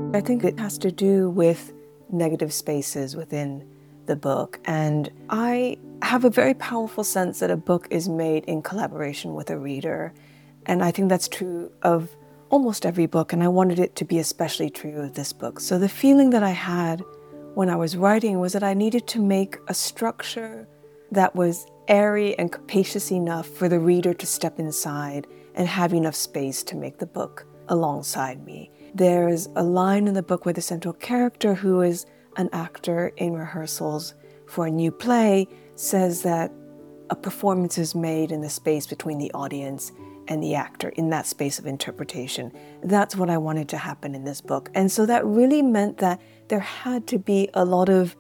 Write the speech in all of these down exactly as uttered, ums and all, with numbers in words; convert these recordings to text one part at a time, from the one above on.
I think it has to do with negative spaces within the book. And I have a very powerful sense that a book is made in collaboration with a reader. And I think that's true of almost every book. And I wanted it to be especially true of this book. So the feeling that I had when I was writing was that I needed to make a structure that was airy and capacious enough for the reader to step inside and have enough space to make the book alongside me. There's a line in the book where the central character, who is an actor in rehearsals for a new play, says that a performance is made in the space between the audience and the actor, in that space of interpretation. That's what I wanted to happen in this book. And so that really meant that there had to be a lot of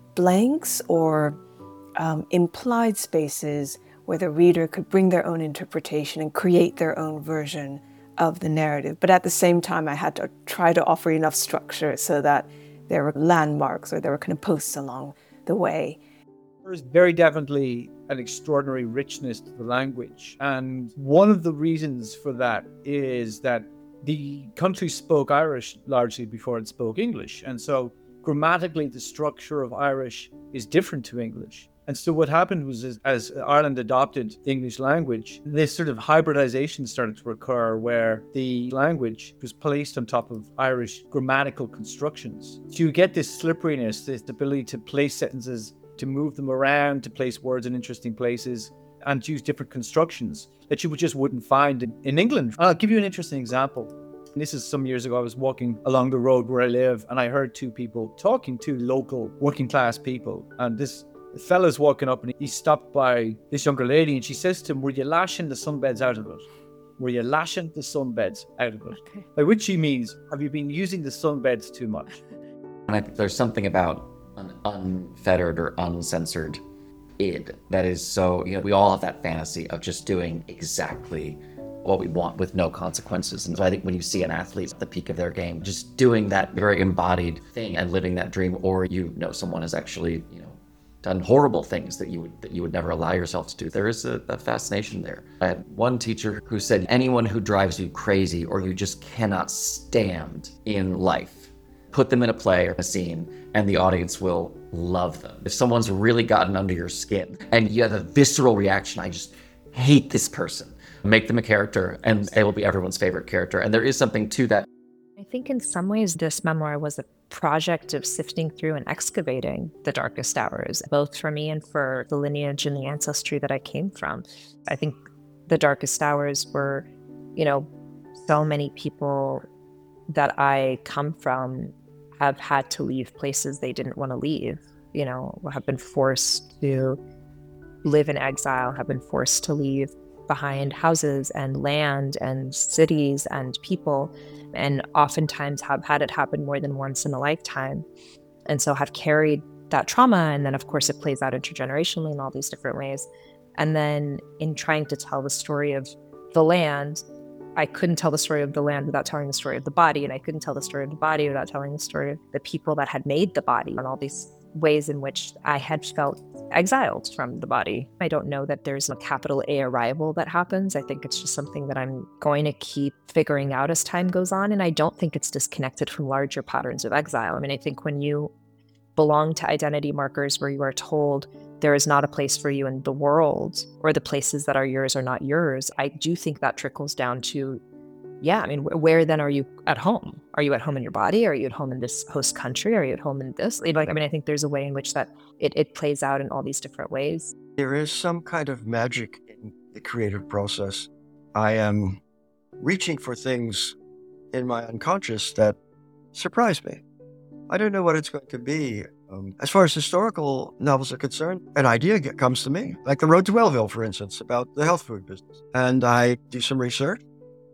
blanks or um, implied spaces where the reader could bring their own interpretation and create their own version of the narrative. But at the same time, I had to try to offer enough structure so that there were landmarks or there were kind of posts along the way. There's very definitely an extraordinary richness to the language. And one of the reasons for that is that the country spoke Irish largely before it spoke English. And so grammatically, the structure of Irish is different to English. And so what happened was, as, as Ireland adopted the English language, this sort of hybridization started to occur where the language was placed on top of Irish grammatical constructions. So you get this slipperiness, this ability to place sentences, to move them around, to place words in interesting places, and to use different constructions that you just wouldn't find in, in England. I'll give you an interesting example. This is some years ago. I was walking along the road where I live, and I heard two people talking to local working class people. And this fella's walking up, and he stopped by this younger lady, and she says to him, "Were you lashing the sunbeds out of it? Were you lashing the sunbeds out of it?" Okay. By which she means, have you been using the sunbeds too much? And I think there's something about an unfettered or uncensored id that is so, you know, we all have that fantasy of just doing exactly what we want with no consequences. And so I think when you see an athlete at the peak of their game, just doing that very embodied thing and living that dream, or you know someone has actually, you know, done horrible things that you would that you would never allow yourself to do. There is a, a fascination there. I had one teacher who said, anyone who drives you crazy or you just cannot stand in life, put them in a play or a scene and the audience will love them. If someone's really gotten under your skin and you have a visceral reaction, I just hate this person, make them a character and it will be everyone's favorite character. And there is something to that. I think in some ways this memoir was a project of sifting through and excavating the darkest hours, both for me and for the lineage and the ancestry that I came from. I think the darkest hours were, you know, so many people that I come from have had to leave places they didn't want to leave, you know, have been forced to live in exile, have been forced to leave behind houses and land and cities and people, and oftentimes have had it happen more than once in a lifetime. And so have carried that trauma. And then, of course, it plays out intergenerationally in all these different ways. And then in trying to tell the story of the land, I couldn't tell the story of the land without telling the story of the body. And I couldn't tell the story of the body without telling the story of the people that had made the body and all these ways in which I had felt exiled from the body. I don't know that there's a capital A arrival that happens. I think it's just something that I'm going to keep figuring out as time goes on. And I don't think it's disconnected from larger patterns of exile. I mean, I think when you belong to identity markers where you are told there is not a place for you in the world, or the places that are yours are not yours, I do think that trickles down to, yeah, I mean, where then are you at home? Are you at home in your body? Are you at home in this host country? Are you at home in this? Like, I mean, I think there's a way in which that it, it plays out in all these different ways. There is some kind of magic in the creative process. I am reaching for things in my unconscious that surprise me. I don't know what it's going to be. Um, as far as historical novels are concerned, an idea get, comes to me, like The Road to Wellville, for instance, about the health food business. And I do some research,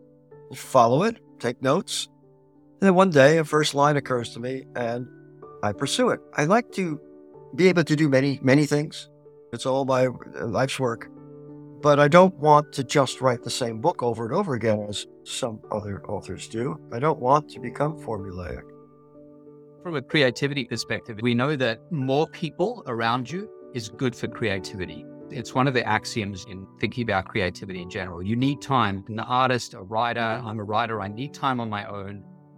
follow it, take notes. And then one day, a first line occurs to me, and I pursue it. I like to be able to do many, many things. It's all my life's work. But I don't want to just write the same book over and over again as some other authors do. I don't want to become formulaic. From a creativity perspective, we know that more people around you is good for creativity. It's one of the axioms in thinking about creativity in general. You need time. An artist, a writer, I'm a writer, I need time on my own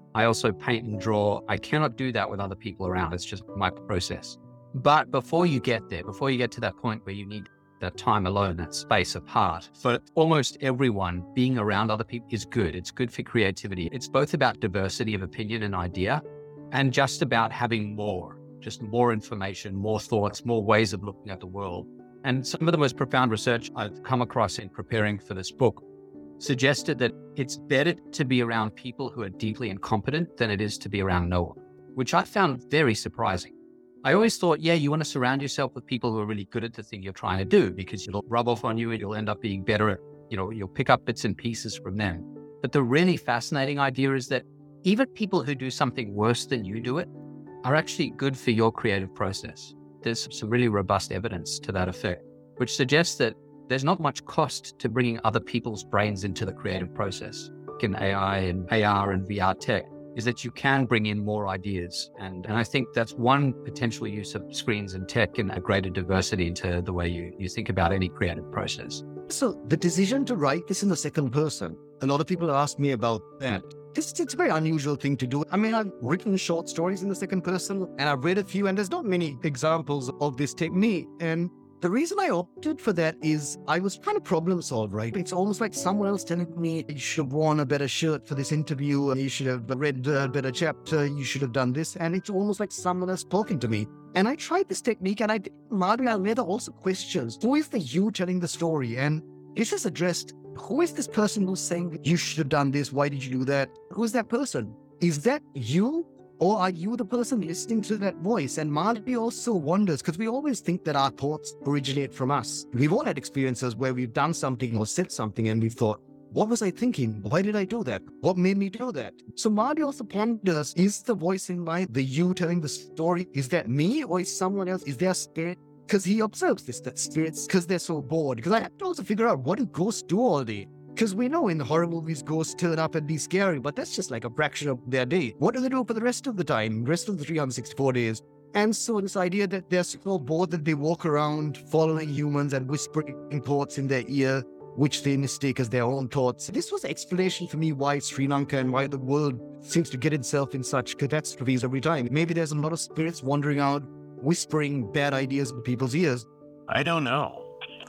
I also paint and draw. I cannot do that with other people around. It's just my process. But before you get there, before you get to that point where you need that time alone, that space apart, for almost everyone, being around other people is good. It's good for creativity. It's both about diversity of opinion and idea and just about having more, just more information, more thoughts, more ways of looking at the world. And some of the most profound research I've come across in preparing for this book suggested that it's better to be around people who are deeply incompetent than it is to be around no one, which I found very surprising. I always thought, yeah, you want to surround yourself with people who are really good at the thing you're trying to do because it'll rub off on you and you'll end up being better at, you know, you'll pick up bits and pieces from them. But the really fascinating idea is that even people who do something worse than you do it are actually good for your creative process. There's some really robust evidence to that effect, which suggests that there's not much cost to bringing other people's brains into the creative process. In A I and A R and V R tech, is that you can bring in more ideas. And, and I think that's one potential use of screens and tech and a greater diversity into the way you, you think about any creative process. So the decision to write this in the second person, a lot of people ask me about that. It's, it's a very unusual thing to do. I mean, I've written short stories in the second person and I've read a few and there's not many examples of this technique. And the reason I opted for that is I was trying to problem solve, right? It's almost like someone else telling me, you should have worn a better shirt for this interview, you should have read a better chapter, you should have done this. And it's almost like someone else talking to me. And I tried this technique and I did, Mario Almeida also questions, who is the you telling the story? And it's just addressed, who is this person who's saying, you should have done this, why did you do that? Who is that person? Is that you? Or are you the person listening to that voice? And Marty also wonders, because we always think that our thoughts originate from us. We've all had experiences where we've done something or said something and we've thought, what was I thinking? Why did I do that? What made me do that? So Marty also ponders, is the voice in mind the you telling the story? Is that me or is someone else? Is there a spirit? Because he observes this, that spirits, because they're so bored. Because I have to also figure out, what do ghosts do all day? Because we know in the horror movies, ghosts turn up and be scary, but that's just like a fraction of their day. What do they do for the rest of the time, rest of the three hundred sixty-four days? And so this idea that they're so bored that they walk around following humans and whispering thoughts in their ear, which they mistake as their own thoughts. This was an explanation for me why Sri Lanka and why the world seems to get itself in such catastrophes every time. Maybe there's a lot of spirits wandering out, whispering bad ideas in people's ears. I don't know.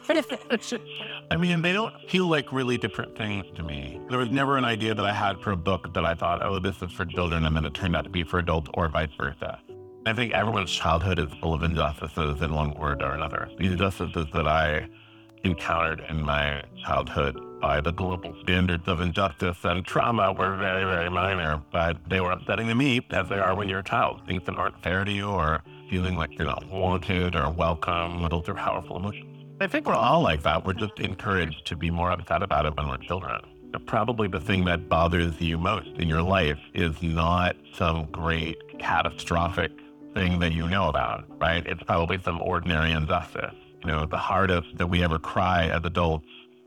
I mean, they don't feel like really different things to me. There was never an idea that I had for a book that I thought, oh, this is for children, and then it turned out to be for adults or vice versa. I think everyone's childhood is full of injustices in one word or another. The injustices that I encountered in my childhood by the global standards of injustice and trauma were very, very minor, but they were upsetting to me, as they are when you're a child. Things that aren't fair to you or feeling like you're not wanted or welcome, those are powerful emotions. I think we're all like that. We're just encouraged to be more upset about it when we're children. Probably the thing that bothers you most in your life is not some great catastrophic thing that you know about, right? It's probably some ordinary injustice. You know, the hardest that we ever cry as adults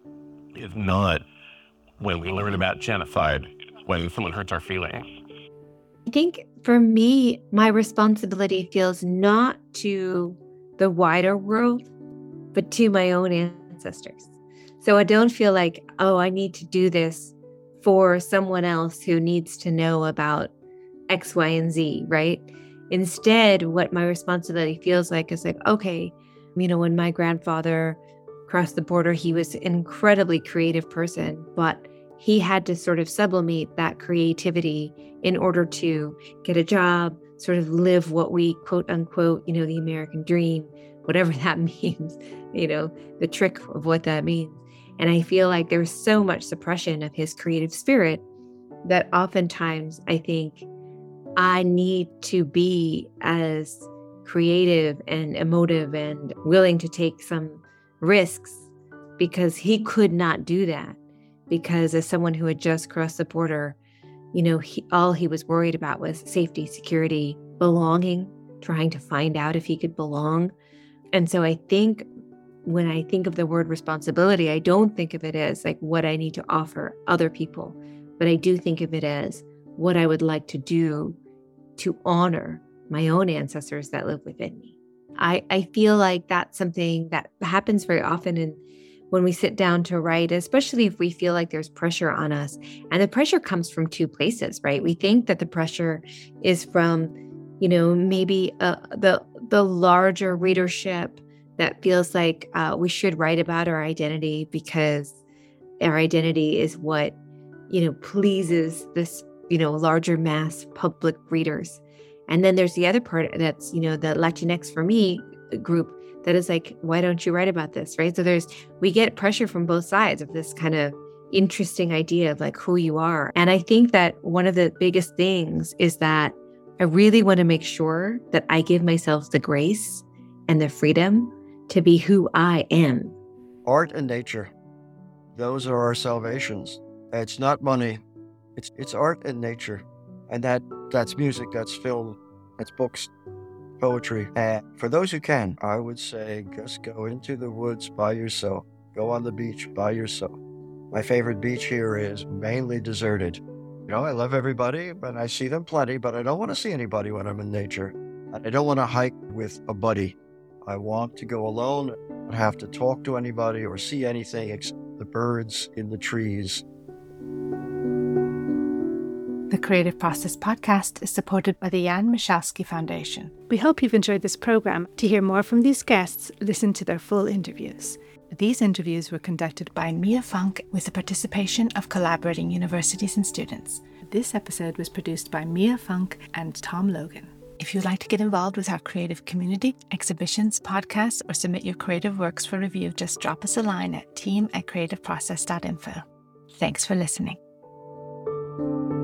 is not when we learn about genocide, when someone hurts our feelings. I think for me, my responsibility feels not to the wider world, but to my own ancestors. So I don't feel like, oh, I need to do this for someone else who needs to know about X, Y, and Z, right? Instead, what my responsibility feels like is like, okay, you know, when my grandfather crossed the border, he was an incredibly creative person, but he had to sort of sublimate that creativity in order to get a job, sort of live what we quote unquote, you know, the American dream, whatever that means, you know, the trick of what that means. And I feel like there's so much suppression of his creative spirit that oftentimes I think I need to be as creative and emotive and willing to take some risks because he could not do that. Because as someone who had just crossed the border, you know, he, all he was worried about was safety, security, belonging, trying to find out if he could belong. And so I think when I think of the word responsibility, I don't think of it as like what I need to offer other people, but I do think of it as what I would like to do to honor my own ancestors that live within me. I, I feel like that's something that happens very often in when we sit down to write, especially if we feel like there's pressure on us. And the pressure comes from two places, right? We think that the pressure is from, you know, maybe uh, the the larger readership that feels like uh, we should write about our identity because our identity is what, you know, pleases this, you know, larger mass public readers. And then there's the other part that's, you know, the Latinx for me group that is like, why don't you write about this, right? So there's, we get pressure from both sides of this kind of interesting idea of like who you are. And I think that one of the biggest things is that I really want to make sure that I give myself the grace and the freedom to be who I am. Art and nature, those are our salvations. It's not money, it's it's art and nature. And that that's music, that's film, that's books, poetry. And for those who can, I would say just go into the woods by yourself. Go on the beach by yourself. My favorite beach here is mainly deserted. You know, I love everybody, but I see them plenty, but I don't want to see anybody when I'm in nature. And I don't want to hike with a buddy. I want to go alone, not have to talk to anybody or see anything except the birds in the trees. The Creative Process podcast is supported by the Jan Michalski Foundation. We hope you've enjoyed this program. To hear more from these guests, listen to their full interviews. These interviews were conducted by Mia Funk with the participation of collaborating universities and students. This episode was produced by Mia Funk and Tom Logan. If you'd like to get involved with our creative community, exhibitions, podcasts, or submit your creative works for review, just drop us a line at team at creativeprocess dot info. Thanks for listening.